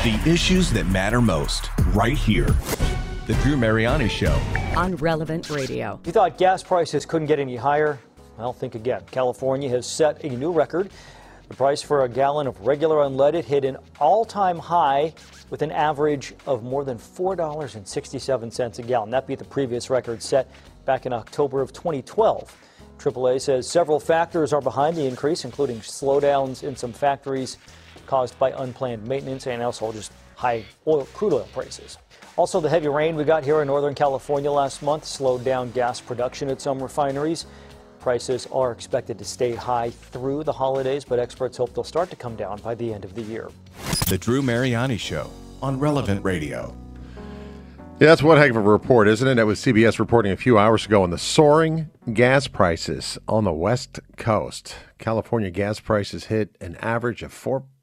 The issues that matter most, right here. The Drew Mariani Show. On Relevant Radio. You thought gas prices couldn't get any higher? Well, think again. California has set a new record. The price for a gallon of regular unleaded hit an all-time high with an average of more than $4.67 a gallon. That beat the previous record set back in October of 2012. AAA says several factors are behind the increase, including slowdowns in some factories caused by unplanned maintenance and also just high crude oil prices. Also, the heavy rain we got here in Northern California last month slowed down gas production at some refineries. Prices are expected to stay high through the holidays, but experts hope they'll start to come down by the end of the year. The Drew Mariani Show on Relevant Radio. Yeah, that's one heck of a report, isn't it? That was CBS reporting a few hours ago on the soaring gas prices on the West Coast. California gas prices hit an average of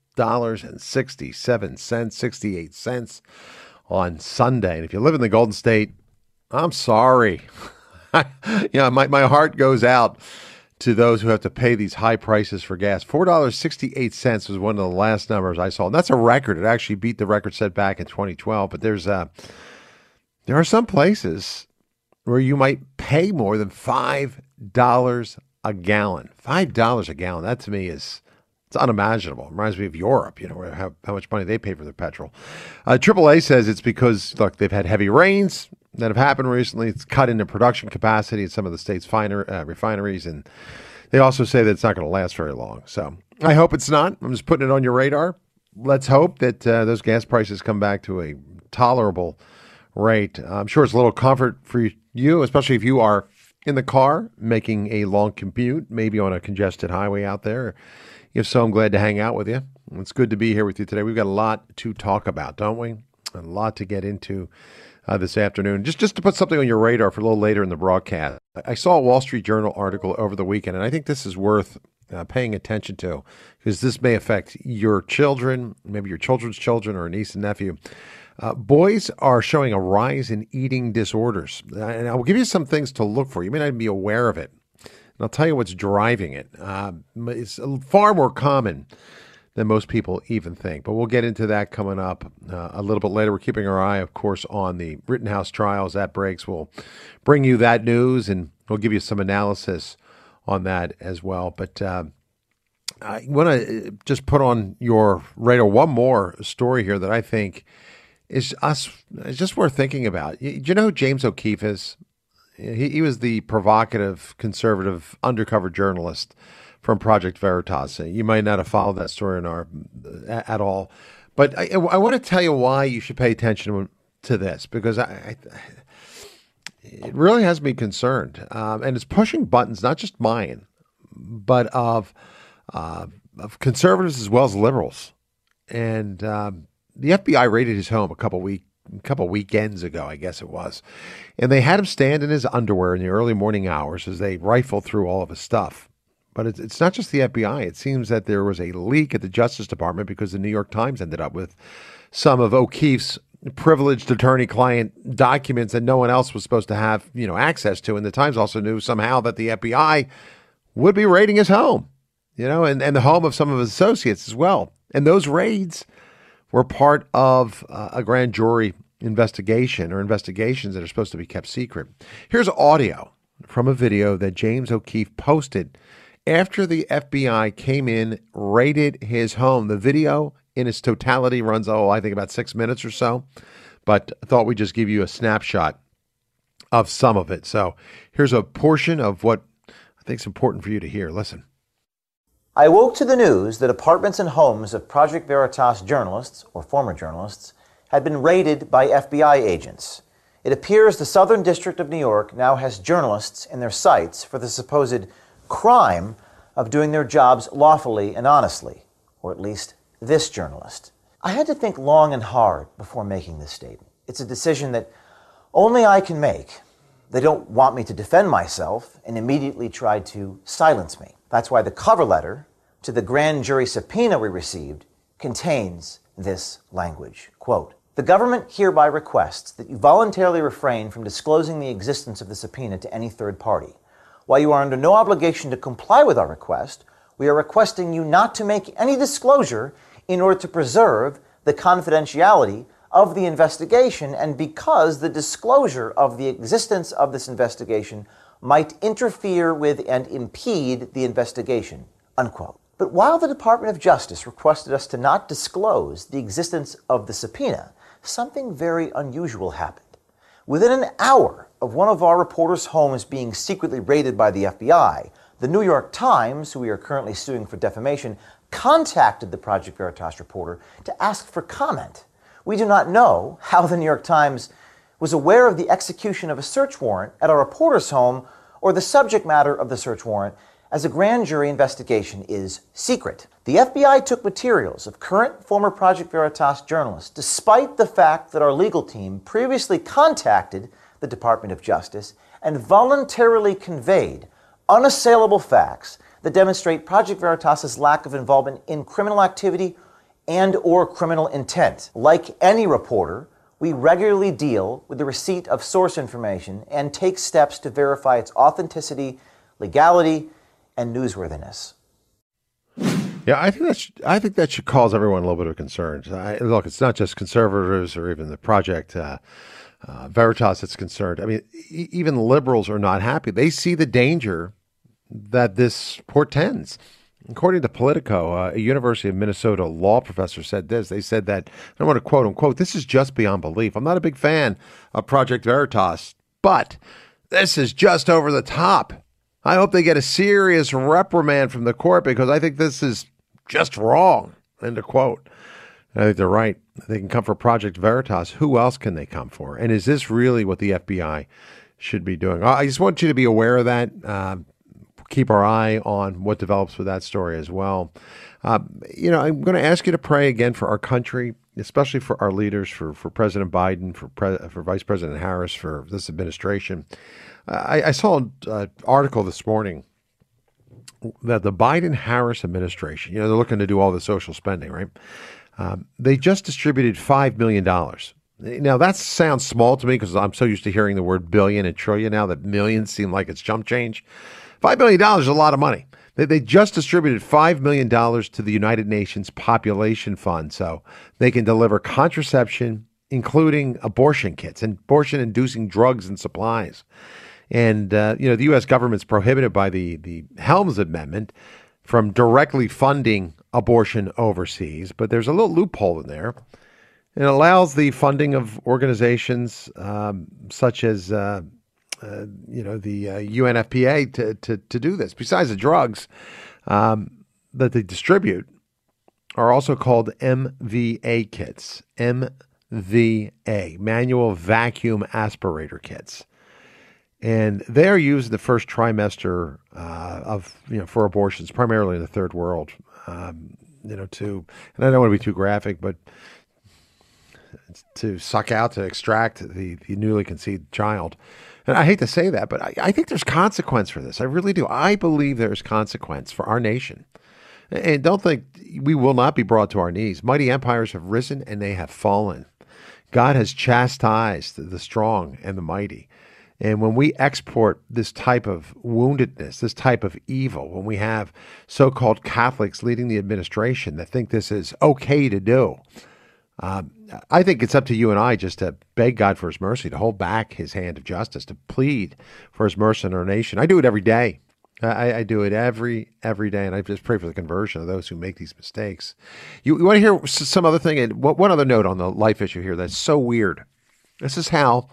$4.67, 68 cents on Sunday. And if you live in the Golden State, I'm sorry. My heart goes out to those who have to pay these high prices for gas. $4.68 was one of the last numbers I saw. And that's a record. It actually beat the record set back in 2012. But there are some places where you might pay more than $5 a gallon. $5 a gallon. That to me it's unimaginable. It reminds me of Europe, where how much money they pay for their petrol. AAA says it's because, look, they've had heavy rains that have happened recently. It's cut into production capacity at some of the state's refineries, and they also say that it's not going to last very long. So I hope it's not. I'm just putting it on your radar. Let's hope that those gas prices come back to a tolerable rate. I'm sure it's a little comfort for you, especially if you are in the car making a long commute, maybe on a congested highway out there. If so, I'm glad to hang out with you. It's good to be here with you today. We've got a lot to talk about, don't we? A lot to get into this afternoon. Just to put something on your radar for a little later in the broadcast, I saw a Wall Street Journal article over the weekend, and I think this is worth paying attention to because this may affect your children, maybe your children's children or a niece and nephew. Boys are showing a rise in eating disorders. And I will give you some things to look for. You may not even be aware of it. And I'll tell you what's driving it. It's far more common than most people even think. But we'll get into that coming up a little bit later. We're keeping our eye, of course, on the Rittenhouse trials. That breaks. We'll bring you that news, and we'll give you some analysis on that as well. But I want to just put on your radar one more story here that I think is just worth thinking about. Do you know who James O'Keefe is? He was the provocative, conservative, undercover journalist from Project Veritas. You might not have followed that story at all. But I want to tell you why you should pay attention to this, because it really has me concerned. And it's pushing buttons, not just mine, but of conservatives as well as liberals. And the FBI raided his home a couple weekends ago, I guess it was. And they had him stand in his underwear in the early morning hours as they rifled through all of his stuff. But it's not just the FBI. It seems that there was a leak at the Justice Department because the New York Times ended up with some of O'Keefe's privileged attorney-client documents that no one else was supposed to have, access to. And the Times also knew somehow that the FBI would be raiding his home, and the home of some of his associates as well. And those raids were part of a grand jury investigation or investigations that are supposed to be kept secret. Here's audio from a video that James O'Keefe posted after the FBI came in, raided his home. The video in its totality runs, I think about 6 minutes or so, but I thought we'd just give you a snapshot of some of it. So here's a portion of what I think is important for you to hear. Listen. I woke to the news that apartments and homes of Project Veritas journalists, or former journalists, had been raided by FBI agents. It appears the Southern District of New York now has journalists in their sights for the supposed crime of doing their jobs lawfully and honestly, or at least this journalist. I had to think long and hard before making this statement. It's a decision that only I can make. They don't want me to defend myself and immediately tried to silence me. That's why the cover letter to the grand jury subpoena we received contains this language. Quote, "The government hereby requests that you voluntarily refrain from disclosing the existence of the subpoena to any third party. While you are under no obligation to comply with our request, we are requesting you not to make any disclosure in order to preserve the confidentiality of the investigation and because the disclosure of the existence of this investigation might interfere with and impede the investigation, unquote. But while the Department of Justice requested us to not disclose the existence of the subpoena, something very unusual happened. Within an hour of one of our reporters' homes being secretly raided by the FBI, the New York Times, who we are currently suing for defamation, contacted the Project Veritas reporter to ask for comment. We do not know how the New York Times was aware of the execution of a search warrant at our reporter's home or the subject matter of the search warrant, as a grand jury investigation is secret. The FBI took materials of current former Project Veritas journalists, despite the fact that our legal team previously contacted the Department of Justice and voluntarily conveyed unassailable facts that demonstrate Project Veritas's lack of involvement in criminal activity and or criminal intent. Like any reporter, we regularly deal with the receipt of source information and take steps to verify its authenticity, legality, and newsworthiness. Yeah, I think that should cause everyone a little bit of concern. Look, it's not just conservatives or even the Project Veritas that's concerned. I mean, even liberals are not happy. They see the danger that this portends. According to Politico, a University of Minnesota law professor said this. They said that, I want to quote unquote, "This is just beyond belief. I'm not a big fan of Project Veritas, but this is just over the top. I hope they get a serious reprimand from the court because I think this is just wrong." End of quote. I think they're right. They can come for Project Veritas. Who else can they come for? And is this really what the FBI should be doing? I just want you to be aware of that. Keep our eye on what develops with that story as well. I'm going to ask you to pray again for our country, especially for our leaders, for President Biden, for Vice President Harris, for this administration. I saw an article this morning that the Biden-Harris administration, they're looking to do all the social spending, right? They just distributed $5 million. Now, that sounds small to me because I'm so used to hearing the word billion and trillion now that millions seem like it's chump change. $5 million is a lot of money. They just distributed $5 million to the United Nations Population Fund so they can deliver contraception, including abortion kits and abortion-inducing drugs and supplies. And, the U.S. government's prohibited by the Helms Amendment from directly funding abortion overseas. But there's a little loophole in there. It allows the funding of organizations such as, the UNFPA to do this. Besides the drugs that they distribute are also called MVA kits, MVA, manual vacuum aspirator kits. And they are used in the first trimester for abortions, primarily in the third world. And I don't want to be too graphic, but to suck out, to extract the newly conceived child. And I hate to say that, but I think there's consequence for this. I really do. I believe there's consequence for our nation. And don't think we will not be brought to our knees. Mighty empires have risen and they have fallen. God has chastised the strong and the mighty. And when we export this type of woundedness, this type of evil, when we have so-called Catholics leading the administration that think this is okay to do, I think it's up to you and I just to beg God for his mercy, to hold back his hand of justice, to plead for his mercy in our nation. I do it every day. I do it every day, and I just pray for the conversion of those who make these mistakes. You want to hear some other thing? And one other note on the life issue here that's so weird. This is how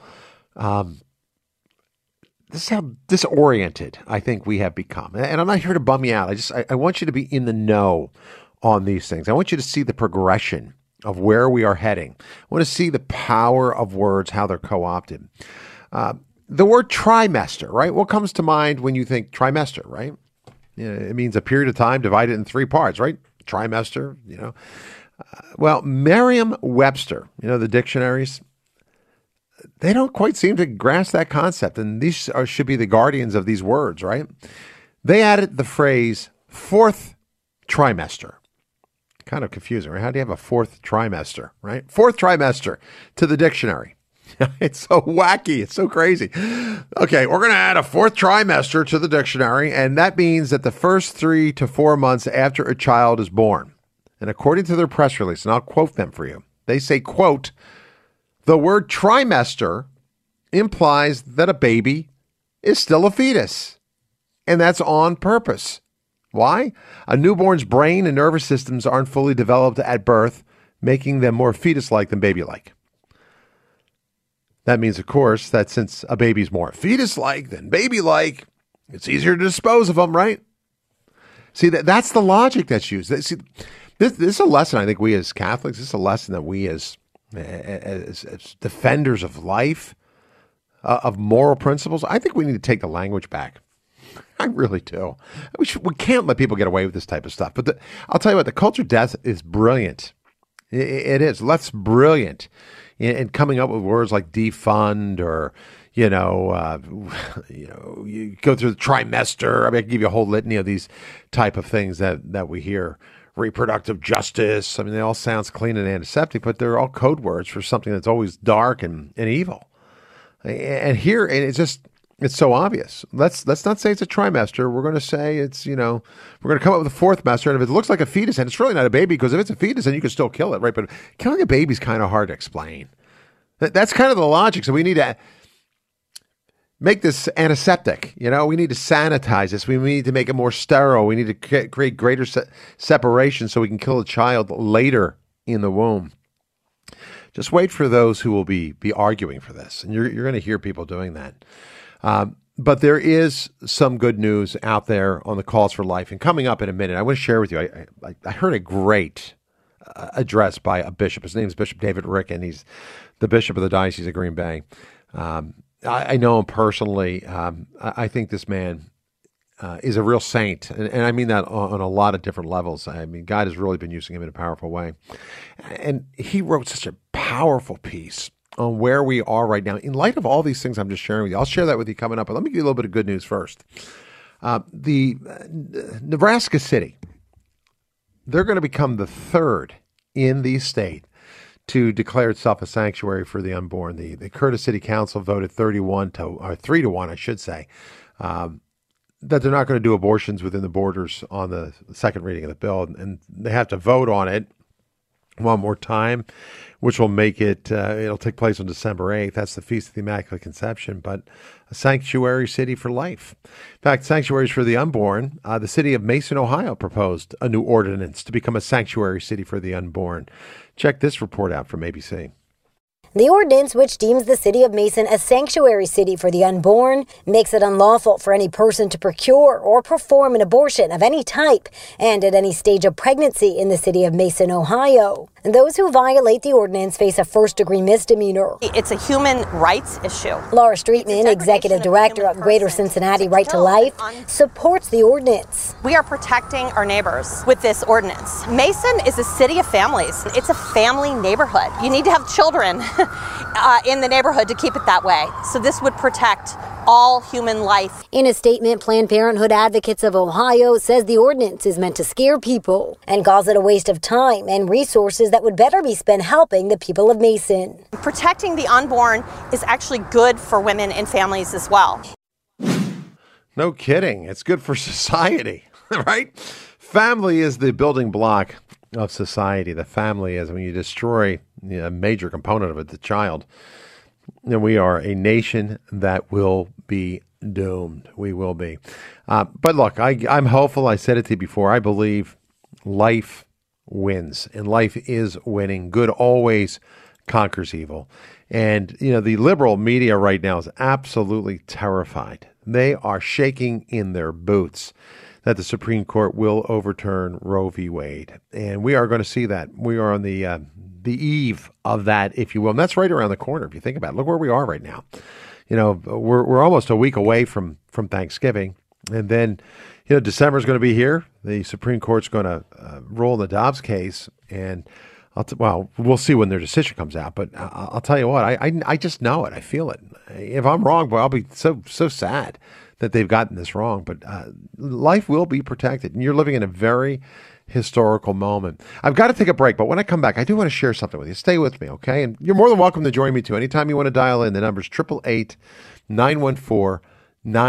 disoriented I think we have become. And I'm not here to bum you out. I want you to be in the know on these things. I want you to see the progression of where we are heading. I want to see the power of words, how they're co-opted. The word trimester, right? What comes to mind when you think trimester, right? It means a period of time divided in 3 parts, right? Trimester, Well, Merriam-Webster, the dictionaries, they don't quite seem to grasp that concept. And these should be the guardians of these words, right? They added the phrase fourth trimester. Kind of confusing, right? How do you have a fourth trimester, right? Fourth trimester to the dictionary. It's so wacky. It's so crazy. Okay, we're going to add a fourth trimester to the dictionary, and that means that the first 3 to 4 months after a child is born. And according to their press release, and I'll quote them for you, they say, quote, "The word trimester implies that a baby is still a fetus. And that's on purpose. Why? A newborn's brain and nervous systems aren't fully developed at birth, making them more fetus-like than baby-like." That means, of course, that since a baby's more fetus-like than baby-like, it's easier to dispose of them, right? See, that's the logic that's used. See, this is a lesson I think we as Catholics, this is a lesson that we as defenders of life, of moral principles, I think we need to take the language back. I really do. We can't let people get away with this type of stuff. But I'll tell you what, the culture death is brilliant. It is. That's brilliant in coming up with words like defund or, you go through the trimester. I mean, I can give you a whole litany of these type of things that we hear. Reproductive justice. I mean, they all sound clean and antiseptic, but they're all code words for something that's always dark and evil. And here, and it's so obvious. Let's not say it's a trimester. We're going to say it's, we're going to come up with a fourth mester. And if it looks like a fetus, and it's really not a baby, because if it's a fetus, then you can still kill it, right? But killing a baby is kind of hard to explain. That's kind of the logic. So we need to make this antiseptic. We need to sanitize this. We need to make it more sterile. We need to create greater separation so we can kill a child later in the womb. Just wait for those who will be arguing for this. And you're going to hear people doing that. But there is some good news out there on the calls for life. And coming up in a minute, I want to share with you, I heard a great address by a bishop. His name is Bishop David Ricken. He's the bishop of the Diocese of Green Bay. I know him personally. I think this man is a real saint. And I mean that on a lot of different levels. I mean, God has really been using him in a powerful way. And he wrote such a powerful piece on where we are right now. In light of all these things I'm just sharing with you, I'll share that with you coming up. But let me give you a little bit of good news first. The Nebraska City, they're going to become the third in the state to declare itself a sanctuary for the unborn. The Curtis City Council voted 3 to 1, I should say, that they're not going to do abortions within the borders on the second reading of the bill. And they have to vote on it one more time, which will make it, it'll take place on December 8th. That's the Feast of the Immaculate Conception, but a sanctuary city for life. In fact, sanctuaries for the unborn, the city of Mason, Ohio proposed a new ordinance to become a sanctuary city for the unborn. Check this report out from ABC. The ordinance, which deems the city of Mason a sanctuary city for the unborn, makes it unlawful for any person to procure or perform an abortion of any type and at any stage of pregnancy in the city of Mason, Ohio. And those who violate the ordinance face a first-degree misdemeanor. It's a human rights issue. Laura Streetman, executive director of Greater Cincinnati Right to Life, supports the ordinance. We are protecting our neighbors with this ordinance. Mason is a city of families. It's a family neighborhood. You need to have children in the neighborhood to keep it that way. So this would protect all human life. In a statement, Planned Parenthood Advocates of Ohio says the ordinance is meant to scare people and calls it a waste of time and resources that would better be spent helping the people of Mason. Protecting the unborn is actually good for women and families as well. No kidding. It's good for society, right? Family is the building block of society. The family is when you destroy a major component of it, the child. And we are a nation that will be doomed. We will be. But look, I'm hopeful. I said it to you before. I believe life wins, and life is winning. Good always conquers evil. And, the liberal media right now is absolutely terrified. They are shaking in their boots that the Supreme Court will overturn Roe v. Wade. And we are going to see that. We are on the eve of that, if you will. And that's right around the corner, if you think about it. Look where we are right now. We're almost a week away from Thanksgiving. And then, December is going to be here. The Supreme Court's going to rule the Dobbs case. And, we'll see when their decision comes out. But I'll tell you what, I just know it. I feel it. If I'm wrong, boy, I'll be so sad that they've gotten this wrong. But life will be protected. And you're living in a very historical moment. I've got to take a break, but when I come back, I do want to share something with you. Stay with me, okay? And you're more than welcome to join me, too. Anytime you want to dial in, the number's 888-914-9149.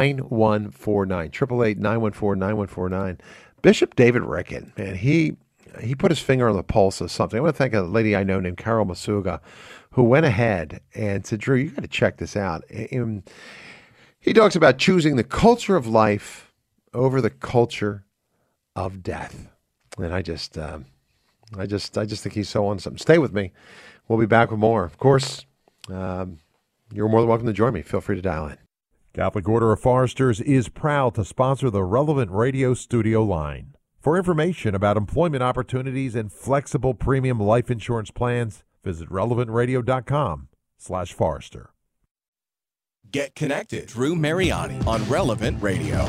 888-914-9149. Bishop David Ricken, man, he he put his finger on the pulse of something. I want to thank a lady I know named Carol Masuga, who went ahead and said, Drew, you got to check this out. He talks about choosing the culture of life over the culture of death. And I just think he's so on something. Stay with me. We'll be back with more. Of course, you're more than welcome to join me. Feel free to dial in. Catholic Order of Foresters is proud to sponsor the Relevant Radio studio line. For information about employment opportunities and flexible premium life insurance plans, visit relevantradio.com/Forester. Get connected. Drew Mariani on Relevant Radio.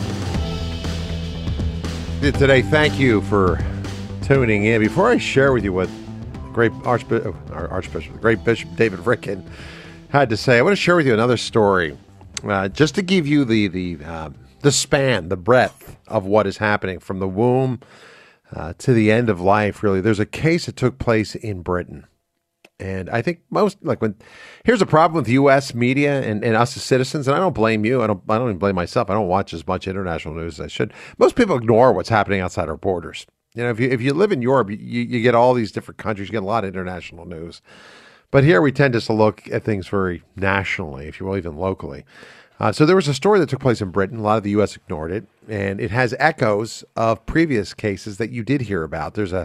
Today, thank you for tuning in. Before I share with you what the great Archbishop, the great Bishop David Ricken had to say, I want to share with you another story, just to give you the span, the breadth of what is happening from the womb to the end of life. Really, there's a case that took place in Britain. And I think here's a problem with U.S. media and us as citizens, and I don't blame you. I don't even blame myself. I don't watch as much international news as I should. Most people ignore what's happening outside our borders. You know, if you live in Europe, you get all these different countries. You get a lot of international news. But here we tend just to look at things very nationally, if you will, even locally. So there was a story that took place in Britain. A lot of the U.S. ignored it, and it has echoes of previous cases that you did hear about. There's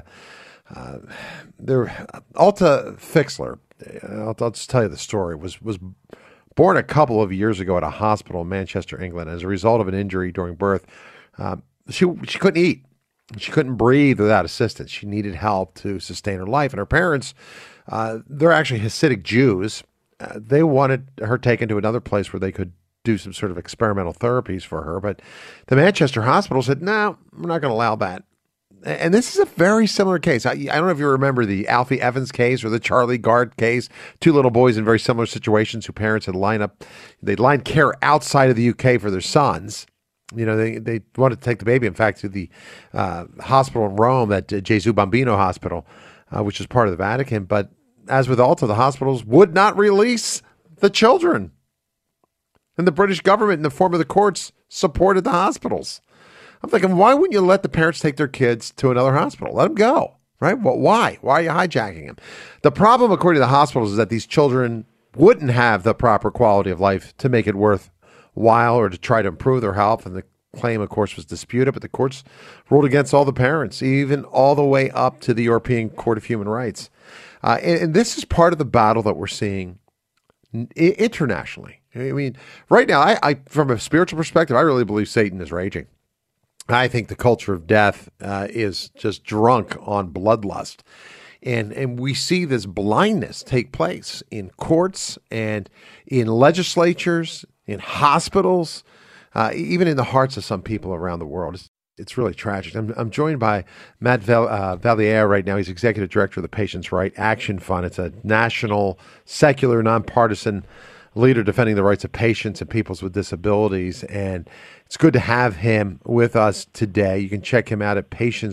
Alta Fixler, I'll just tell you the story, was born a couple of years ago at a hospital in Manchester, England. As a result of an injury during birth, she couldn't eat. She couldn't breathe without assistance. She needed help to sustain her life. And her parents, they're actually Hasidic Jews. They wanted her taken to another place where they could do some sort of experimental therapies for her. But the Manchester hospital said, no, we're not going to allow that. And this is a very similar case. I don't know if you remember the Alfie Evans case or the Charlie Gard case. Two little boys in very similar situations whose parents had lined care outside of the UK for their sons. You know, they wanted to take the baby, in fact, to the hospital in Rome, that Gesù Bambino Hospital, which is part of the Vatican. But as with Alta, the hospitals would not release the children. And the British government, in the form of the courts, supported the hospitals. I'm thinking, why wouldn't you let the parents take their kids to another hospital? Let them go, right? Well, why? Why are you hijacking them? The problem, according to the hospitals, is that these children wouldn't have the proper quality of life to make it worthwhile or to try to improve their health. And the claim, of course, was disputed, but the courts ruled against all the parents, even all the way up to the European Court of Human Rights. And this is part of the battle that we're seeing internationally. I mean, right now, I from a spiritual perspective, I really believe Satan is raging. I think the culture of death is just drunk on bloodlust. And we see this blindness take place in courts and in legislatures, in hospitals, even in the hearts of some people around the world. It's really tragic. I'm joined by Matt Valliere right now. He's executive director of the Patients' Right Action Fund. It's a national, secular, nonpartisan leader defending the rights of patients and peoples with disabilities. And it's good to have him with us today. You can check him out at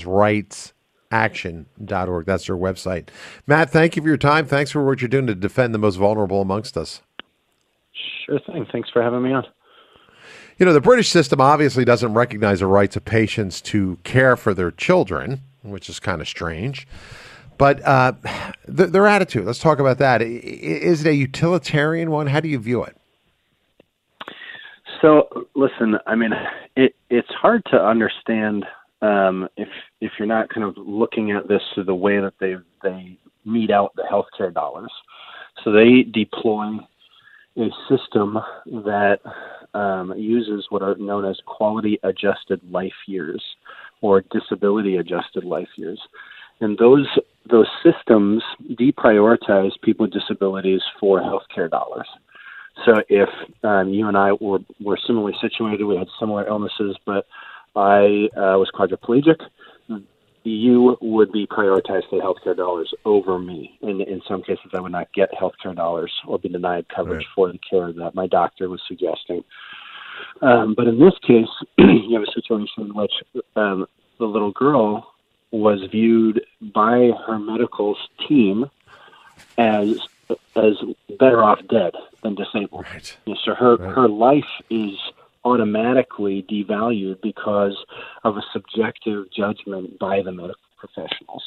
patientsrightsaction.org. That's their website. Matt, thank you for your time. Thanks for what you're doing to defend the most vulnerable amongst us. Sure thing. Thanks for having me on. You know, the British system obviously doesn't recognize the rights of patients to care for their children, which is kind of strange. But their attitude, let's talk about that. Is it a utilitarian one? How do you view it? So, listen, I mean, it's hard to understand if you're not kind of looking at this through the way that they mete out the healthcare dollars. So they deploy a system that uses what are known as quality-adjusted life years or disability-adjusted life years. And those systems deprioritize people with disabilities for healthcare dollars. So if you and I were similarly situated, we had similar illnesses, but I was quadriplegic, you would be prioritized for healthcare dollars over me. And in some cases, I would not get healthcare dollars or be denied coverage for the care that my doctor was suggesting. But in this case, you have a situation in which the little girl was viewed by her medical team as better off dead than disabled. Right. So her life is automatically devalued because of a subjective judgment by the medical professionals.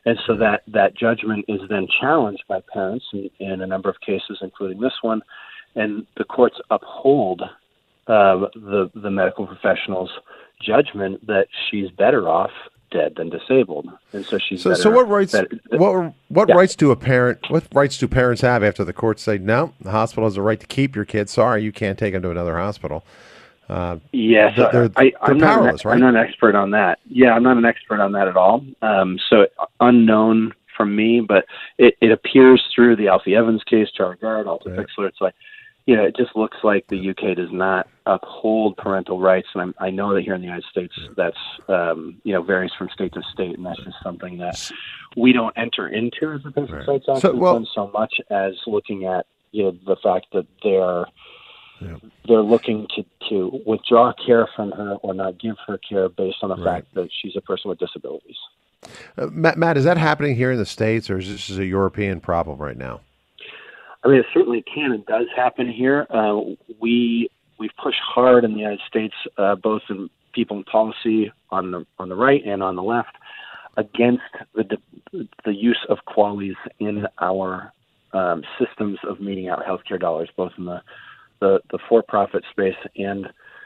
And so that judgment is then challenged by parents in a number of cases, including this one, and the courts uphold the medical professional's judgment that she's better off dead than disabled, and so she's better. So what rights? What Yeah. rights do a parent? What rights do parents have after the courts say no? The hospital has a right to keep your kid. Sorry, you can't take them to another hospital. Yes, they're I'm powerless, right? I'm not an expert on that. Yeah, I'm not an expert on that at all. So unknown from me, but it appears through the Alfie Evans case, Charlie Gard, Alta Fixler. It's like, it just looks like the UK does not uphold parental rights, and I know that here in the United States that's varies from state to state, and that's just something that we don't enter into as a patient rights officer so much as looking at the fact that they're looking to withdraw care from her or not give her care based on the fact that she's a person with disabilities. Matt, is that happening here in the States, or is this a European problem right now? I mean, it certainly can and does happen here. We've pushed hard in the United States, both in people in policy on the right and on the left, against the use of QALYs in our systems of meting out healthcare dollars, both in the for-profit space and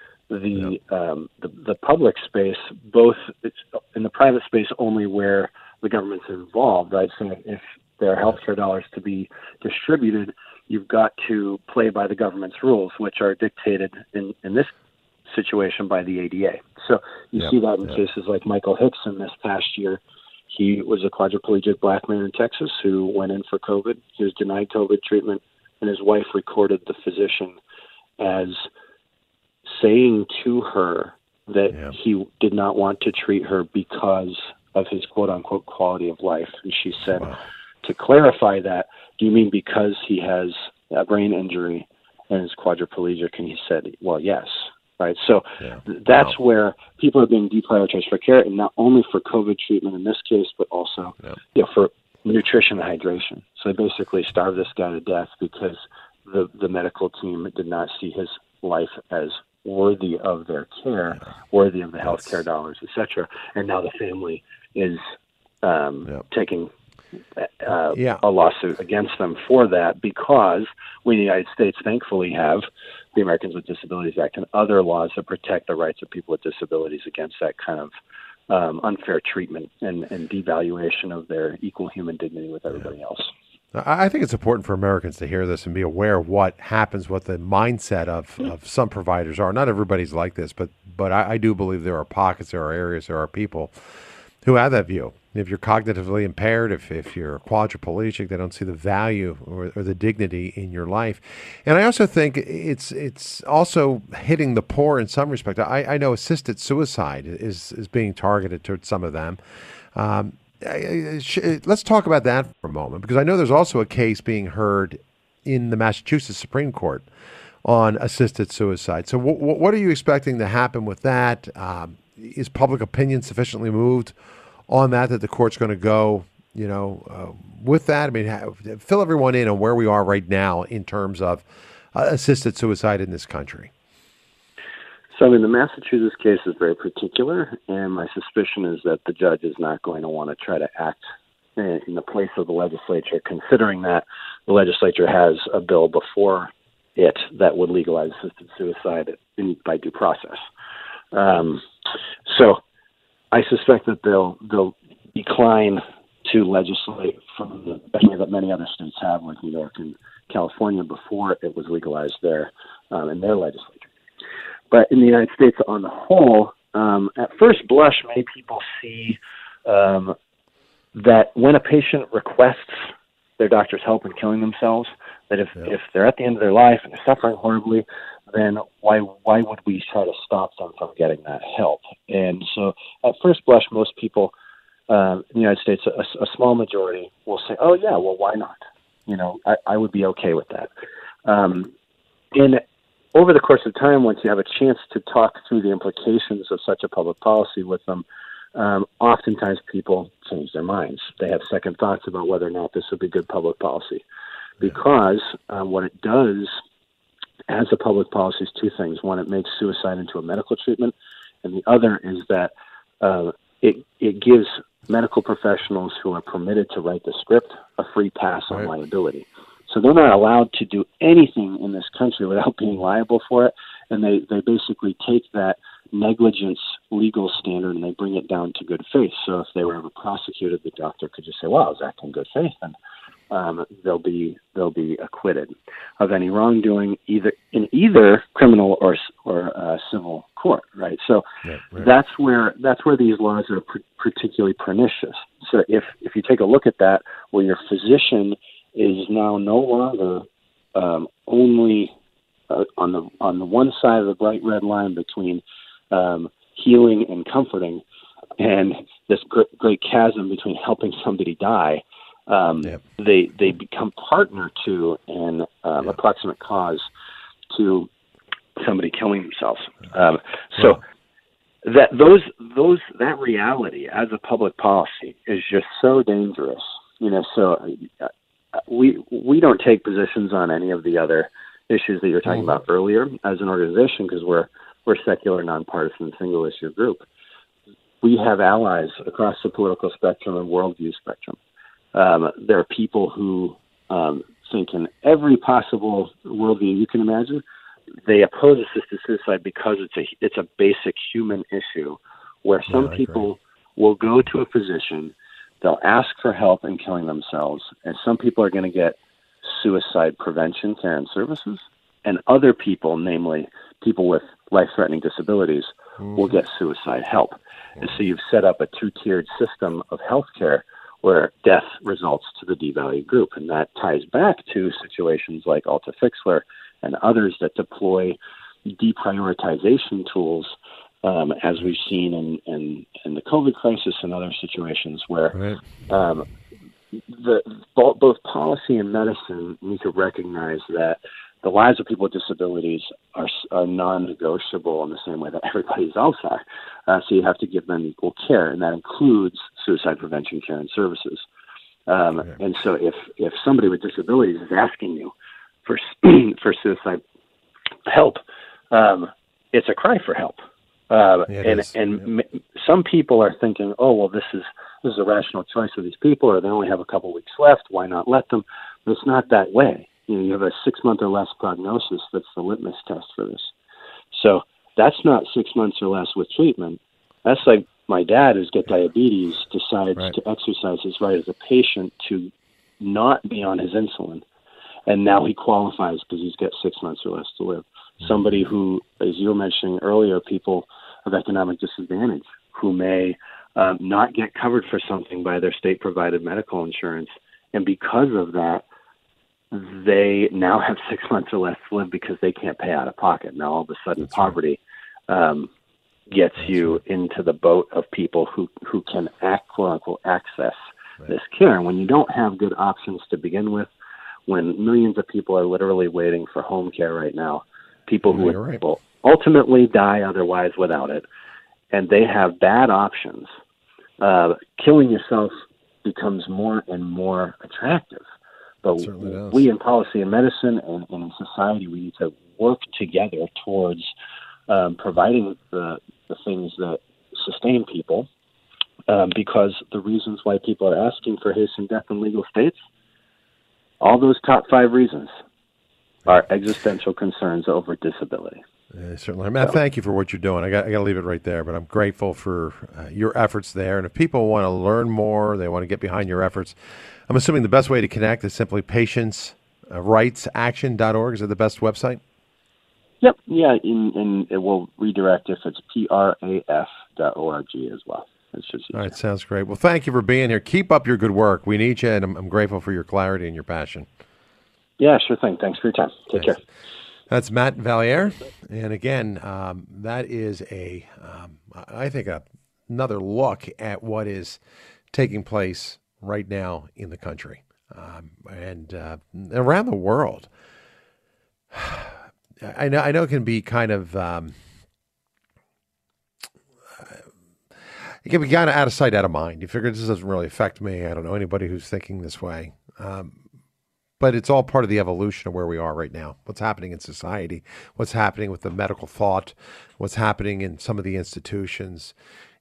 the public space. Both it's in the private space only where the government's involved, right? So if there are healthcare dollars to be distributed, you've got to play by the government's rules, which are dictated in this situation by the ADA. So you see that in cases like Michael Hickson this past year. He was a quadriplegic black man in Texas who went in for COVID. He was denied COVID treatment, and his wife recorded the physician as saying to her that he did not want to treat her because of his quote-unquote quality of life. And she said, to clarify that, do you mean because he has a brain injury and is quadriplegic? And he said, well, yes. Right. So that's where people are being deprioritized for care, and not only for COVID treatment in this case, but also for nutrition and hydration. So they basically starved this guy to death because the medical team did not see his life as worthy of their care, worthy of the healthcare dollars, etc. And now the family is taking a lawsuit against them for that, because we in the United States thankfully have the Americans with Disabilities Act and other laws that protect the rights of people with disabilities against that kind of unfair treatment and devaluation of their equal human dignity with everybody else. I think it's important for Americans to hear this and be aware of what happens, what the mindset of some providers are. Not everybody's like this, but I do believe there are pockets, there are areas, there are people who have that view. If you're cognitively impaired, if you're quadriplegic, they don't see the value or the dignity in your life. And I also think it's also hitting the poor in some respect. I know assisted suicide is being targeted towards some of them. Let's talk about that for a moment, because I know there's also a case being heard in the Massachusetts Supreme Court on assisted suicide. So what are you expecting to happen with that? Is public opinion sufficiently moved on that the court's going to go, with that? I mean, fill everyone in on where we are right now in terms of assisted suicide in this country. So, I mean, the Massachusetts case is very particular, and my suspicion is that the judge is not going to want to try to act in the place of the legislature, considering that the legislature has a bill before it that would legalize assisted suicide by due process. So I suspect that they'll decline to legislate from the way that many other states have, like New York and California, before it was legalized there in their legislature. But in the United States on the whole, at first blush, many people see that when a patient requests their doctor's help in killing themselves, that if they're at the end of their life and they're suffering horribly, then why would we try to stop them from getting that help? And so at first blush, most people in the United States, a small majority, will say, oh, yeah, well, why not? I would be okay with that. And over the course of time, once you have a chance to talk through the implications of such a public policy with them, oftentimes people change their minds. They have second thoughts about whether or not this would be good public policy. Because what it does as a public policy is two things. One, it makes suicide into a medical treatment, and the other is that it gives medical professionals who are permitted to write the script a free pass on liability. So they're not allowed to do anything in this country without being liable for it. And they basically take that negligence legal standard and they bring it down to good faith. So if they were ever prosecuted, the doctor could just say, well, I was acting in good faith, and they'll be acquitted of any wrongdoing either criminal or civil court, right? So that's where these laws are particularly pernicious. So if you take a look at that, where your physician is now no longer only on the one side of the bright red line between healing and comforting, and this great chasm between helping somebody die. They become partner to an approximate cause to somebody killing themselves. So that reality as a public policy is just so dangerous. So we don't take positions on any of the other issues that you were talking about earlier as an organization, because we're secular, nonpartisan, single issue group. We have allies across the political spectrum and worldview spectrum. There are people who think in every possible worldview you can imagine. They oppose assisted suicide because it's a basic human issue, where some people will go to a physician, they'll ask for help in killing themselves, and some people are going to get suicide prevention care and services, and other people, namely people with life-threatening disabilities, will get suicide help. And so you've set up a two-tiered system of healthcare where death results to the devalued group. And that ties back to situations like Alta Fixler and others that deploy deprioritization tools, as we've seen in the COVID crisis and other situations where both policy and medicine need to recognize that the lives of people with disabilities are non-negotiable in the same way that everybody else are. So you have to give them equal care, and that includes suicide prevention care and services. And so if somebody with disabilities is asking you for suicide help, it's a cry for help. Some people are thinking, oh, well, this is a rational choice of these people, or they only have a couple weeks left. Why not let them? But it's not that way. You have a 6-month or less prognosis. That's the litmus test for this. So that's not 6 months or less with treatment. That's like my dad, who's got diabetes, decides to exercise his right as a patient to not be on his insulin. And now he qualifies because he's got 6 months or less to live. Somebody who, as you were mentioning earlier, people of economic disadvantage who may not get covered for something by their state-provided medical insurance. And because of that, they now have 6 months or less to live because they can't pay out of pocket. Now, all of a sudden, poverty gets you into the boat of people who can, quote-unquote, access this care. And when you don't have good options to begin with, when millions of people are literally waiting for home care right now, people who will ultimately die otherwise without it, and they have bad options, killing yourself becomes more and more attractive. But we in policy and medicine and in society, we need to work together towards providing the things that sustain people, because the reasons why people are asking for hastened death in legal states, all those top 5 reasons are existential concerns over disability. Certainly. Matt, thank you for what you're doing. I got to leave it right there, but I'm grateful for your efforts there. And if people want to learn more, they want to get behind your efforts, I'm assuming the best way to connect is simply patientsrightsaction.org. Is that the best website? Yep. Yeah, and it will redirect if it's praf.org as well. All right, sounds great. Well, thank you for being here. Keep up your good work. We need you, and I'm grateful for your clarity and your passion. Yeah, sure thing. Thanks for your time. Take care. That's Matt Valliere. And again, that is I think another look at what is taking place right now in the country and around the world. I know it can be kind of it can be kind of out of sight, out of mind. You figure this doesn't really affect me. I don't know anybody who's thinking this way. But it's all part of the evolution of where we are right now. What's happening in society, what's happening with the medical thought, what's happening in some of the institutions.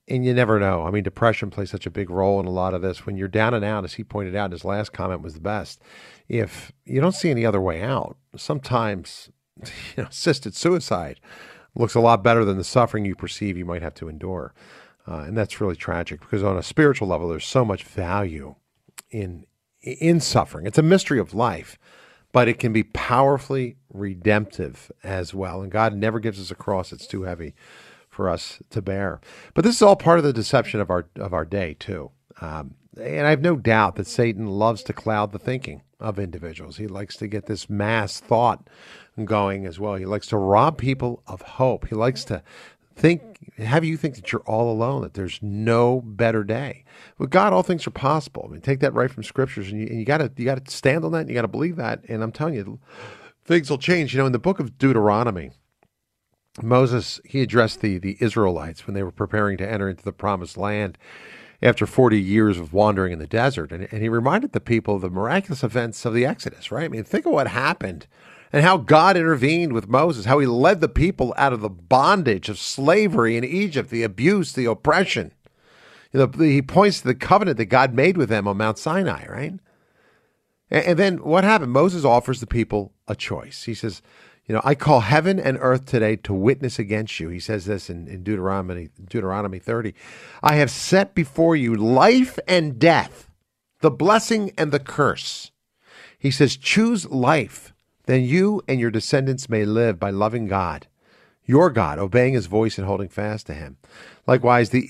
And you never know. I mean, depression plays such a big role in a lot of this. When you're down and out, as he pointed out, his last comment was the best. If you don't see any other way out, sometimes assisted suicide looks a lot better than the suffering you perceive you might have to endure. And that's really tragic because on a spiritual level, there's so much value in suffering. It's a mystery of life, but it can be powerfully redemptive as well. And God never gives us a cross that's too heavy for us to bear. But this is all part of the deception of our day too. And I have no doubt that Satan loves to cloud the thinking of individuals. He likes to get this mass thought going as well. He likes to rob people of hope. He likes to have you think that you're all alone, that there's no better day. With God, all things are possible. I mean, take that right from scriptures, and you got to stand on that, and you got to believe that. And I'm telling you, things will change. In the book of Deuteronomy, Moses, he addressed the Israelites when they were preparing to enter into the promised land after 40 years of wandering in the desert. And he reminded the people of the miraculous events of the Exodus, right? I mean, think of what happened and how God intervened with Moses, how he led the people out of the bondage of slavery in Egypt, the abuse, the oppression. He points to the covenant that God made with them on Mount Sinai, right? And then what happened? Moses offers the people a choice. He says, I call heaven and earth today to witness against you. He says this in Deuteronomy 30. I have set before you life and death, the blessing and the curse. He says, choose life, then you and your descendants may live by loving God, your God, obeying his voice and holding fast to him. Likewise, like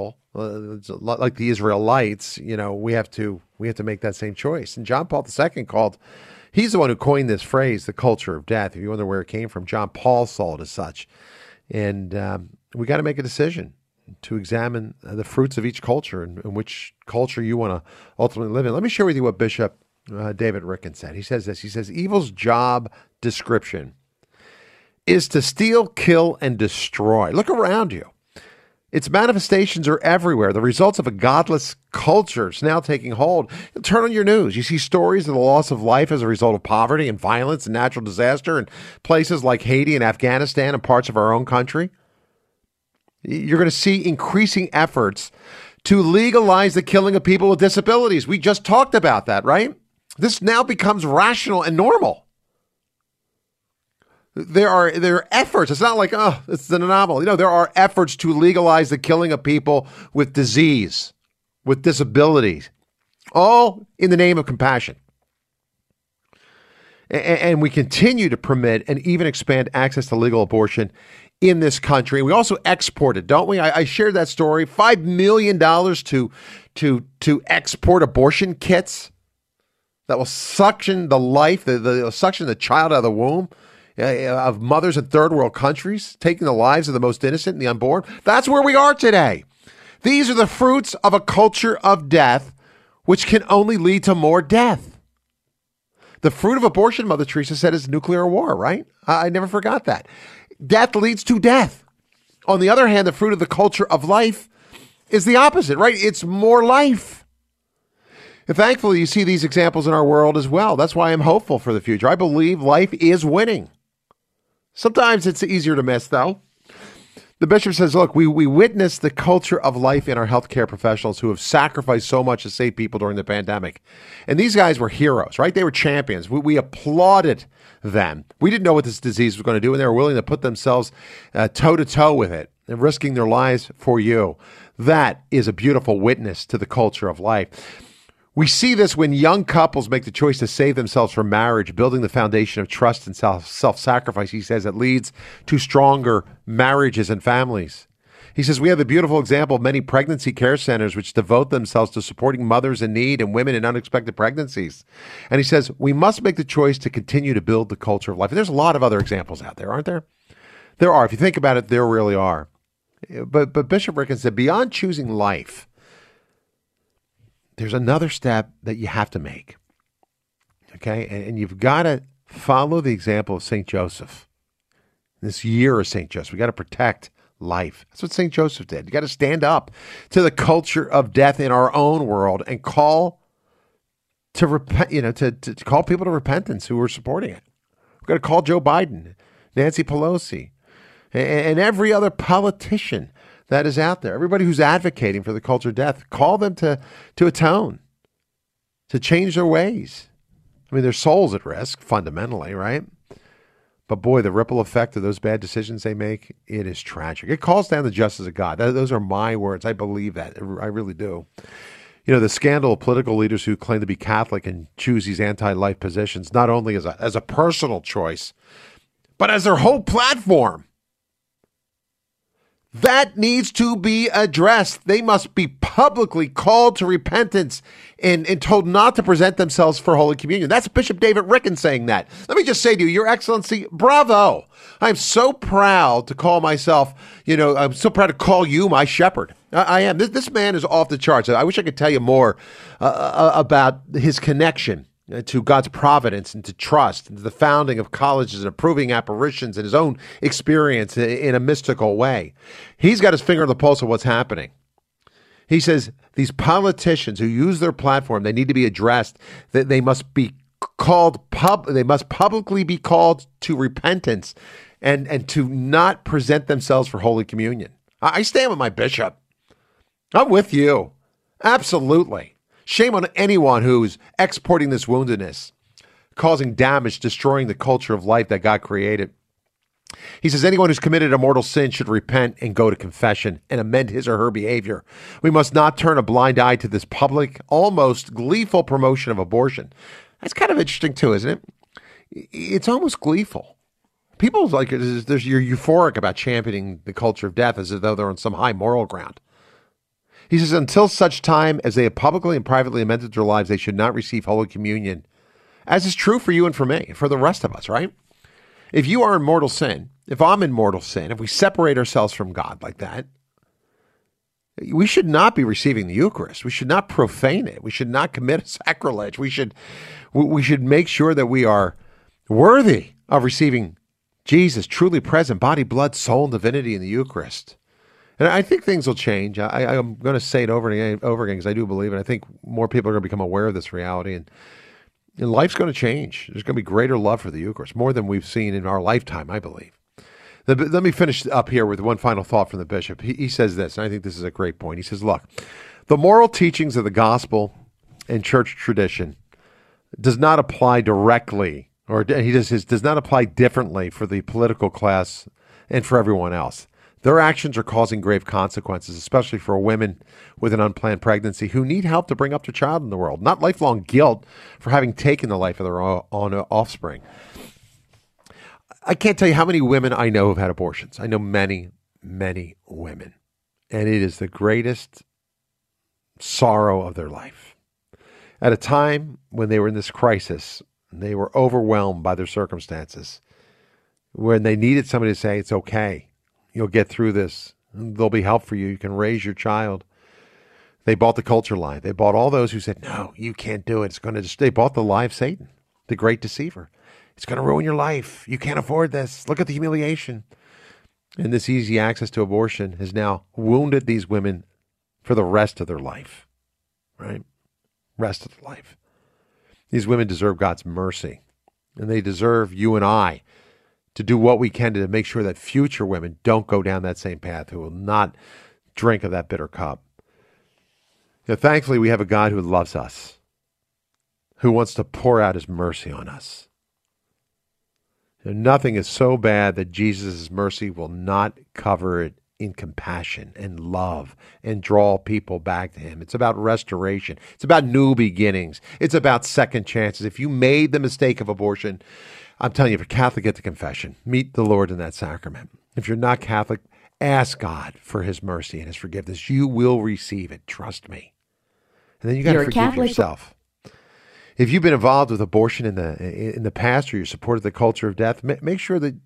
the Israelites, we have to make that same choice. And John Paul II he's the one who coined this phrase, the culture of death. If you wonder where it came from, John Paul saw it as such. And we got to make a decision to examine the fruits of each culture and which culture you want to ultimately live in. Let me share with you what Bishop David Ricken said. He says this. He says, evil's job description is to steal, kill, and destroy. Look around you. Its manifestations are everywhere. The results of a godless culture is now taking hold. Turn on your news. You see stories of the loss of life as a result of poverty and violence and natural disaster in places like Haiti and Afghanistan and parts of our own country. You're going to see increasing efforts to legalize the killing of people with disabilities. We just talked about that, right? This now becomes rational and normal. There are efforts. It's not like, it's an anomaly. There are efforts to legalize the killing of people with disease, with disabilities, all in the name of compassion. And we continue to permit and even expand access to legal abortion in this country. We also export it, don't we? I shared that story. $5 million to export abortion kits that will suction the life, suction the child out of the womb of mothers in third world countries, taking the lives of the most innocent and the unborn. That's where we are today. These are the fruits of a culture of death, which can only lead to more death. The fruit of abortion, Mother Teresa said, is nuclear war, right? I never forgot that. Death leads to death. On the other hand, the fruit of the culture of life is the opposite, right? It's more life. And thankfully, you see these examples in our world as well. That's why I'm hopeful for the future. I believe life is winning. Sometimes it's easier to miss, though. The bishop says, look, we witness the culture of life in our healthcare professionals who have sacrificed so much to save people during the pandemic. And these guys were heroes, right? They were champions. We applauded them. We didn't know what this disease was going to do, and they were willing to put themselves toe-to-toe with it and risking their lives for you. That is a beautiful witness to the culture of life. We see this when young couples make the choice to save themselves from marriage, building the foundation of trust and self-sacrifice. He says it leads to stronger marriages and families. He says we have a beautiful example of many pregnancy care centers which devote themselves to supporting mothers in need and women in unexpected pregnancies. And he says we must make the choice to continue to build the culture of life. And there's a lot of other examples out there, aren't there? There are. If you think about it, there really are. But Bishop Ricken said beyond choosing life, there's another step that you have to make, okay? And you've got to follow the example of St. Joseph. This year of St. Joseph, we got to protect life. That's what St. Joseph did. You got to stand up to the culture of death in our own world and call to to call people to repentance who are supporting it. We've got to call Joe Biden, Nancy Pelosi, and every other politician that is out there. Everybody who's advocating for the culture of death, call them to atone, to change their ways. I mean, their soul's at risk, fundamentally, right? But boy, the ripple effect of those bad decisions they make, it is tragic. It calls down the justice of God. Those are my words. I believe that. I really do. You know, the scandal of political leaders who claim to be Catholic and choose these anti-life positions, not only as a personal choice, but as their whole platform. That needs to be addressed. They must be publicly called to repentance and told not to present themselves for Holy Communion. That's Bishop David Ricken saying that. Let me just say to you, Your Excellency, bravo. I'm so proud to call myself, I'm so proud to call you my shepherd. I am. This man is off the charts. I wish I could tell you more about his connection to God's providence and to trust, and to the founding of colleges and approving apparitions and his own experience in a mystical way. He's got his finger on the pulse of what's happening. He says these politicians who use their platform, they need to be addressed, that they must be called they must publicly be called to repentance and to not present themselves for Holy Communion. I stand with my bishop. I'm with you. Absolutely. Shame on anyone who's exporting this woundedness, causing damage, destroying the culture of life that God created. He says anyone who's committed a mortal sin should repent and go to confession and amend his or her behavior. We must not turn a blind eye to this public, almost gleeful promotion of abortion. That's kind of interesting too, isn't it? It's almost gleeful. People you're euphoric about championing the culture of death as though they're on some high moral ground. He says, until such time as they have publicly and privately amended their lives, they should not receive Holy Communion, as is true for you and for me, for the rest of us, right? If you are in mortal sin, if I'm in mortal sin, if we separate ourselves from God like that, we should not be receiving the Eucharist. We should not profane it. We should not commit a sacrilege. We should make sure that we are worthy of receiving Jesus, truly present, body, blood, soul, and divinity in the Eucharist. And I think things will change. I'm going to say it over and over again because I do believe it. I think more people are going to become aware of this reality, and life's going to change. There's going to be greater love for the Eucharist, more than we've seen in our lifetime, I believe. Let me finish up here with one final thought from the bishop. He says this, and I think this is a great point. He says, look, the moral teachings of the gospel and church tradition does not apply directly, or does not apply differently for the political class and for everyone else. Their actions are causing grave consequences, especially for women with an unplanned pregnancy who need help to bring up their child in the world, not lifelong guilt for having taken the life of their own offspring. I can't tell you how many women I know have had abortions. I know many, many women, and it is the greatest sorrow of their life. At a time when they were in this crisis, they were overwhelmed by their circumstances, when they needed somebody to say, it's okay. You'll get through this. There'll be help for you. You can raise your child. They bought the culture lie. They bought all those who said, no, you can't do it. They bought the lie of Satan, the great deceiver. It's going to ruin your life. You can't afford this. Look at the humiliation. And this easy access to abortion has now wounded these women for the rest of their life, right? Rest of their life. These women deserve God's mercy, and they deserve you and I to do what we can to make sure that future women don't go down that same path, who will not drink of that bitter cup. Thankfully, we have a God who loves us, who wants to pour out his mercy on us. Nothing is so bad that Jesus' mercy will not cover it in compassion and love and draw people back to him. It's about restoration. It's about new beginnings. It's about second chances. If you made the mistake of abortion, I'm telling you, if you're Catholic, get to confession. Meet the Lord in that sacrament. If you're not Catholic, ask God for his mercy and his forgiveness. You will receive it. Trust me. And then you got to forgive yourself. If you've been involved with abortion in the past, or you supported the culture of death, make sure that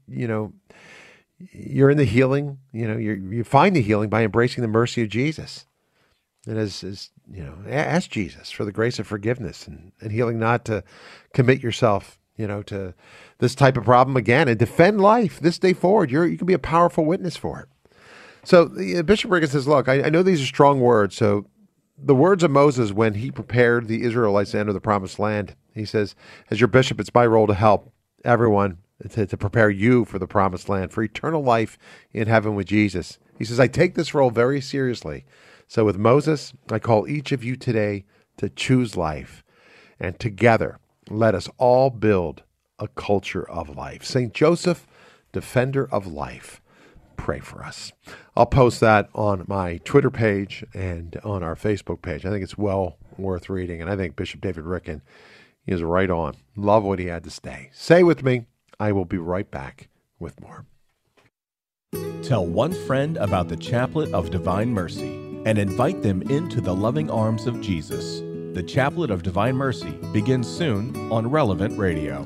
you're in the healing. You find the healing by embracing the mercy of Jesus. And ask Jesus for the grace of forgiveness and healing, not to commit yourself to this type of problem again, and defend life this day forward. You can be a powerful witness for it. So Bishop Ricken says, look, I know these are strong words. So the words of Moses when he prepared the Israelites to enter the promised land, he says, as your bishop, it's my role to help everyone to prepare you for the promised land, for eternal life in heaven with Jesus. He says, I take this role very seriously. So with Moses, I call each of you today to choose life. And together, let us all build a culture of life. St. Joseph, defender of life, pray for us. I'll post that on my Twitter page and on our Facebook page. I think it's well worth reading. And I think Bishop David Ricken is right on. Love what he had to say. Say with me, I will be right back with more. Tell one friend about the Chaplet of Divine Mercy and invite them into the loving arms of Jesus. The Chaplet of Divine Mercy begins soon on Relevant Radio.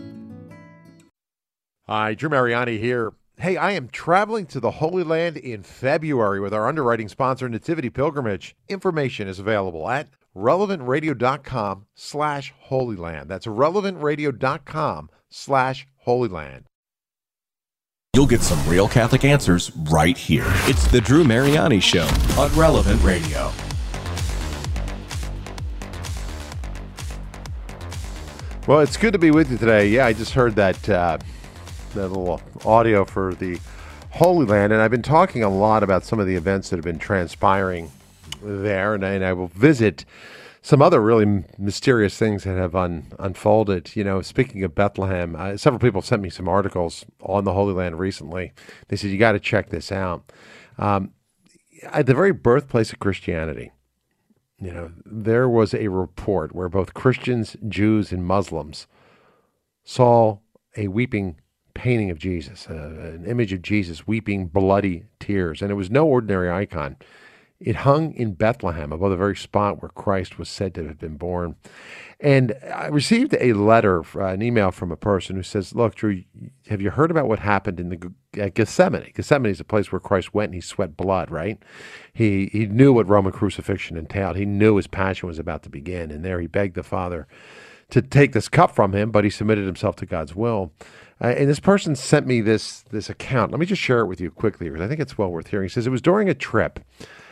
Hi, Drew Mariani here. Hey, I am traveling to the Holy Land in February with our underwriting sponsor, Nativity Pilgrimage. Information is available at relevantradio.com/Holyland. That's relevantradio.com/Holyland. You'll get some real Catholic answers right here. It's the Drew Mariani Show on Relevant Radio. Well, it's good to be with you today. Yeah, I just heard that little audio for the Holy Land, and I've been talking a lot about some of the events that have been transpiring there, and I will visit some other really mysterious things that have unfolded. You know, speaking of Bethlehem, several people sent me some articles on the Holy Land recently. They said, you got to check this out. At the very birthplace of Christianity, you know, there was a report where both Christians, Jews, and Muslims saw a weeping painting of Jesus, an image of Jesus weeping bloody tears. And it was no ordinary icon. It hung in Bethlehem above the very spot where Christ was said to have been born. And I received a letter, an email from a person who says, look, Drew, have you heard about what happened in Gethsemane? Gethsemane is a place where Christ went and he sweat blood, right? He knew what Roman crucifixion entailed. He knew his passion was about to begin. And there he begged the Father to take this cup from him, but he submitted himself to God's will. And this person sent me this account. Let me just share it with you quickly, because I think it's well worth hearing. He says, it was during a trip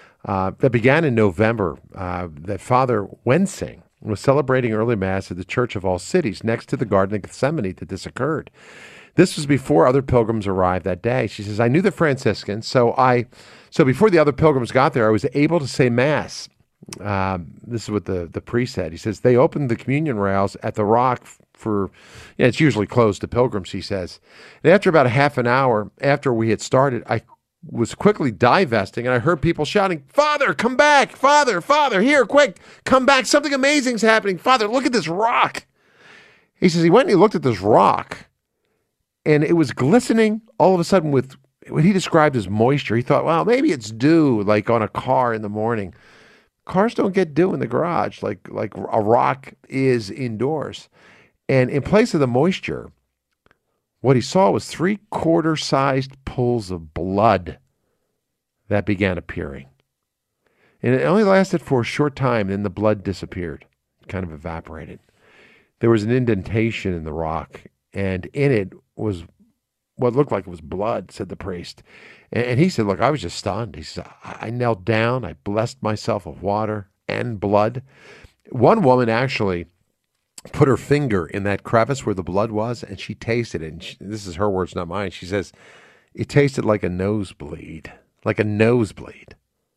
that began in November that Father Wensing was celebrating early Mass at the Church of All Cities next to the Garden of Gethsemane that this occurred. This was before other pilgrims arrived that day. She says, I knew the Franciscans, so before the other pilgrims got there, I was able to say Mass. This is what the priest said. He says, they opened the communion rails at the rock for, it's usually closed to pilgrims, he says. And after about a half an hour after we had started, I was quickly divesting, and I heard people shouting, Father, come back! Father, here, quick, come back! Something amazing's happening! Father, look at this rock! He says he went and he looked at this rock, and it was glistening all of a sudden with what he described as moisture. He thought, well, maybe it's dew, like on a car in the morning. Cars don't get dew in the garage like a rock is indoors. And in place of the moisture, what he saw was 3/4 sized pools of blood that began appearing. And it only lasted for a short time, then the blood disappeared, kind of evaporated. There was an indentation in the rock, and in it was what looked like it was blood, said the priest. And he said, look, I was just stunned. He said, I knelt down, I blessed myself with water and blood. One woman actually put her finger in that crevice where the blood was, and she tasted it. And this is her words, not mine. She says, it tasted like a nosebleed, like a nosebleed.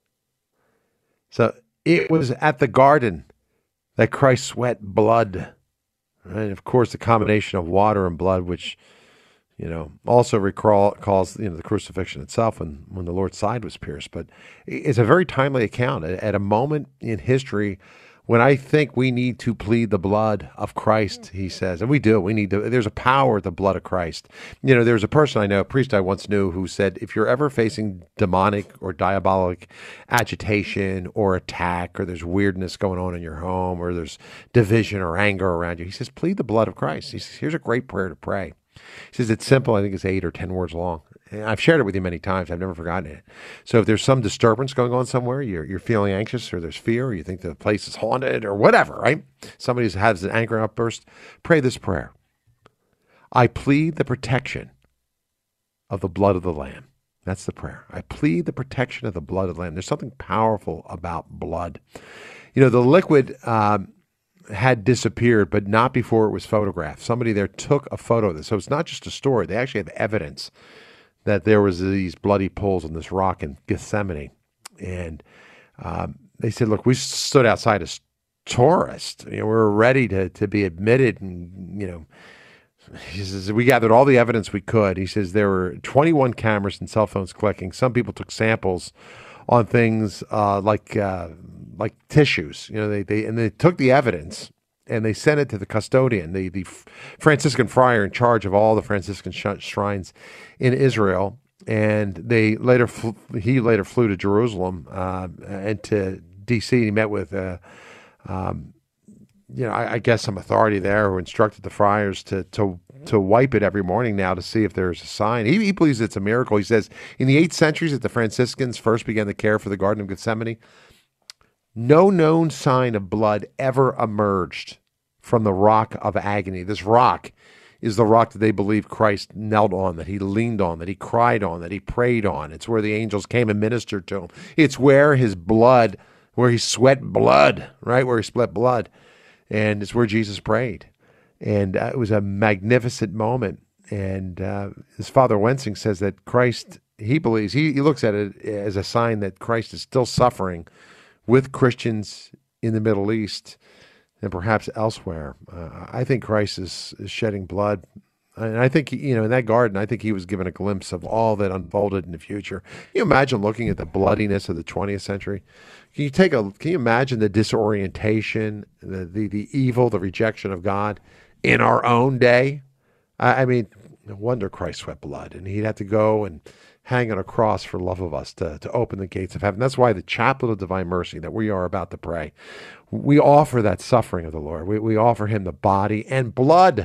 So it was at the garden that Christ sweat blood. And of course, the combination of water and blood, which, also recalls, the crucifixion itself when the Lord's side was pierced. But it's a very timely account at a moment in history when I think we need to plead the blood of Christ, he says. And we do. We need to. There's a power in the blood of Christ. There's a person I know, a priest I once knew, who said, if you're ever facing demonic or diabolic agitation or attack, or there's weirdness going on in your home, or there's division or anger around you, he says, plead the blood of Christ. He says, here's a great prayer to pray. He says, it's simple. I think it's 8 or 10 words long. And I've shared it with you many times. I've never forgotten it. So if there's some disturbance going on somewhere, you're feeling anxious, or there's fear, or you think the place is haunted, or whatever, right? Somebody has an anger outburst, pray this prayer. I plead the protection of the blood of the Lamb. That's the prayer. I plead the protection of the blood of the Lamb. There's something powerful about blood. The liquid had disappeared, but not before it was photographed. Somebody there took a photo of this. So it's not just a story. They actually have evidence that there was these bloody pools on this rock in Gethsemane. And they said, look, we stood outside as tourists. We were ready to be admitted. And, he says, we gathered all the evidence we could. He says there were 21 cameras and cell phones clicking. Some people took samples on things like tissues. They took the evidence and they sent it to the custodian, the Franciscan friar in charge of all the Franciscan shrines in Israel. And he later flew to Jerusalem and to D.C. He met with I guess some authority there who instructed the friars to wipe it every morning now to see if there's a sign. He believes it's a miracle. He says in the 8th centuries that the Franciscans first began the care for the Garden of Gethsemane, no known sign of blood ever emerged from the rock of agony. This rock is the rock that they believe Christ knelt on, that he leaned on, that he cried on, that he prayed on. It's where the angels came and ministered to him. It's where his blood, where he sweat blood, right? Where he split blood. And it's where Jesus prayed. And it was a magnificent moment. And his Father Wensing says that Christ, he believes, he looks at it as a sign that Christ is still suffering with Christians in the Middle East and perhaps elsewhere. I think Christ is shedding blood. And I think, in that garden, I think he was given a glimpse of all that unfolded in the future. Can you imagine looking at the bloodiness of the 20th century? Can you imagine the disorientation, the evil, the rejection of God in our own day? I mean, no wonder Christ sweat blood, and he'd have to go and hang on a cross for love of us to open the gates of heaven. That's why the Chaplet of Divine Mercy that we are about to pray, we offer that suffering of the Lord. We offer him the body and blood,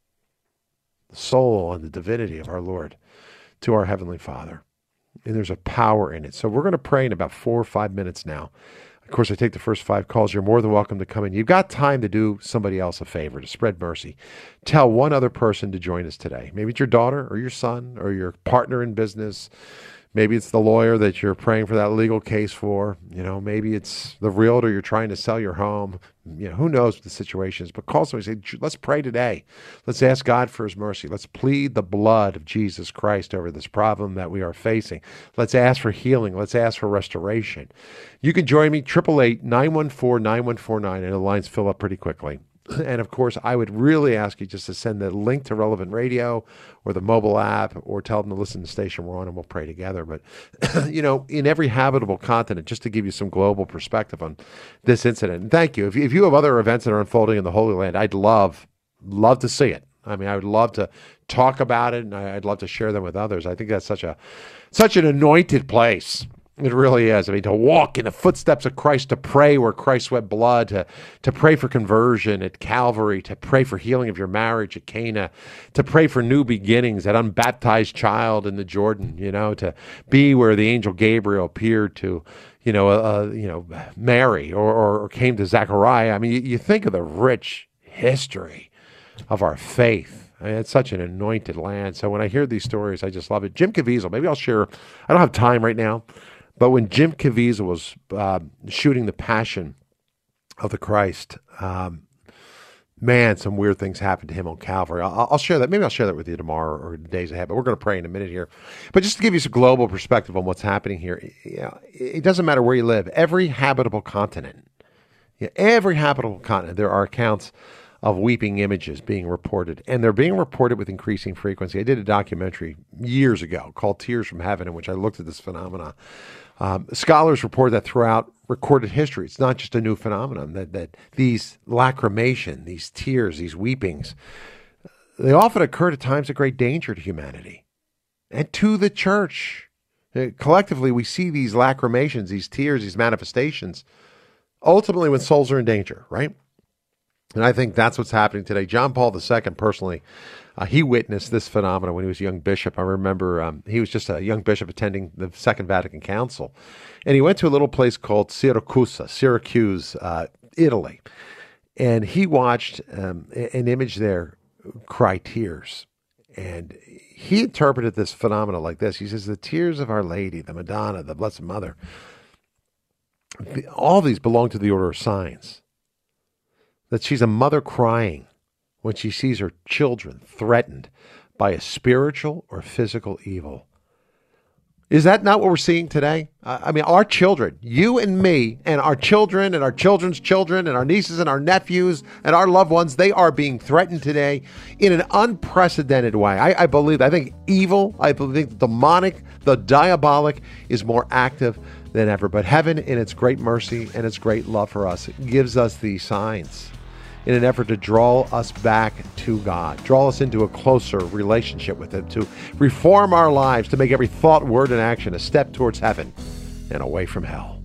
the soul and the divinity of our Lord to our Heavenly Father. And there's a power in it. So we're going to pray in about 4 or 5 minutes now. Of course, I take the first 5 calls. You're more than welcome to come in. You've got time to do somebody else a favor, to spread mercy. Tell one other person to join us today. Maybe it's your daughter or your son or your partner in business. Maybe it's the lawyer that you're praying for that legal case for. Maybe it's the realtor you're trying to sell your home. Who knows what the situation is. But call somebody and say, let's pray today. Let's ask God for his mercy. Let's plead the blood of Jesus Christ over this problem that we are facing. Let's ask for healing. Let's ask for restoration. You can join me, 888-914-9149, and the lines fill up pretty quickly. And, of course, I would really ask you just to send the link to Relevant Radio or the mobile app, or tell them to listen to the station we're on, and we'll pray together. But, in every habitable continent, just to give you some global perspective on this incident. And thank you. If you have other events that are unfolding in the Holy Land, I'd love to see it. I mean, I would love to talk about it, and I'd love to share them with others. I think that's such an anointed place. It really is. I mean, to walk in the footsteps of Christ, to pray where Christ sweat blood, to pray for conversion at Calvary, to pray for healing of your marriage at Cana, to pray for new beginnings, that unbaptized child in the Jordan, to be where the angel Gabriel appeared to, Mary or came to Zechariah. I mean, you think of the rich history of our faith. I mean, it's such an anointed land. So when I hear these stories, I just love it. Jim Caviezel, maybe I'll share. I don't have time right now. But when Jim Caviezel was shooting The Passion of the Christ, man, some weird things happened to him on Calvary. I'll share that. Maybe I'll share that with you tomorrow or the days ahead. But we're going to pray in a minute here. But just to give you some global perspective on what's happening here, it doesn't matter where you live. Every habitable continent, there are accounts of weeping images being reported. And they're being reported with increasing frequency. I did a documentary years ago called Tears from Heaven, in which I looked at this phenomenon. Scholars report that throughout recorded history, it's not just a new phenomenon, that these lacrimation, these tears, these weepings, they often occur at times of great danger to humanity and to the church. Collectively, we see these lacrimations, these tears, these manifestations, ultimately when souls are in danger, right? And I think that's what's happening today. John Paul II, personally, he witnessed this phenomenon when he was a young bishop. I remember he was just a young bishop attending the Second Vatican Council. And he went to a little place called Syracuse, Italy. And he watched an image there cry tears. And he interpreted this phenomenon like this. He says, the tears of Our Lady, the Madonna, the Blessed Mother, all these belong to the order of signs. that she's a mother crying when she sees her children threatened by a spiritual or physical evil. Is that not what we're seeing today? I mean, our children, you and me, and our children and our children's children and our nieces and our nephews and our loved ones, they are being threatened today in an unprecedented way. I think evil, I believe the demonic, the diabolic is more active than ever. But heaven, in its great mercy and its great love for us, gives us these signs in an effort to draw us back to God, draw us into a closer relationship with Him, to reform our lives, to make every thought, word, and action a step towards heaven and away from hell.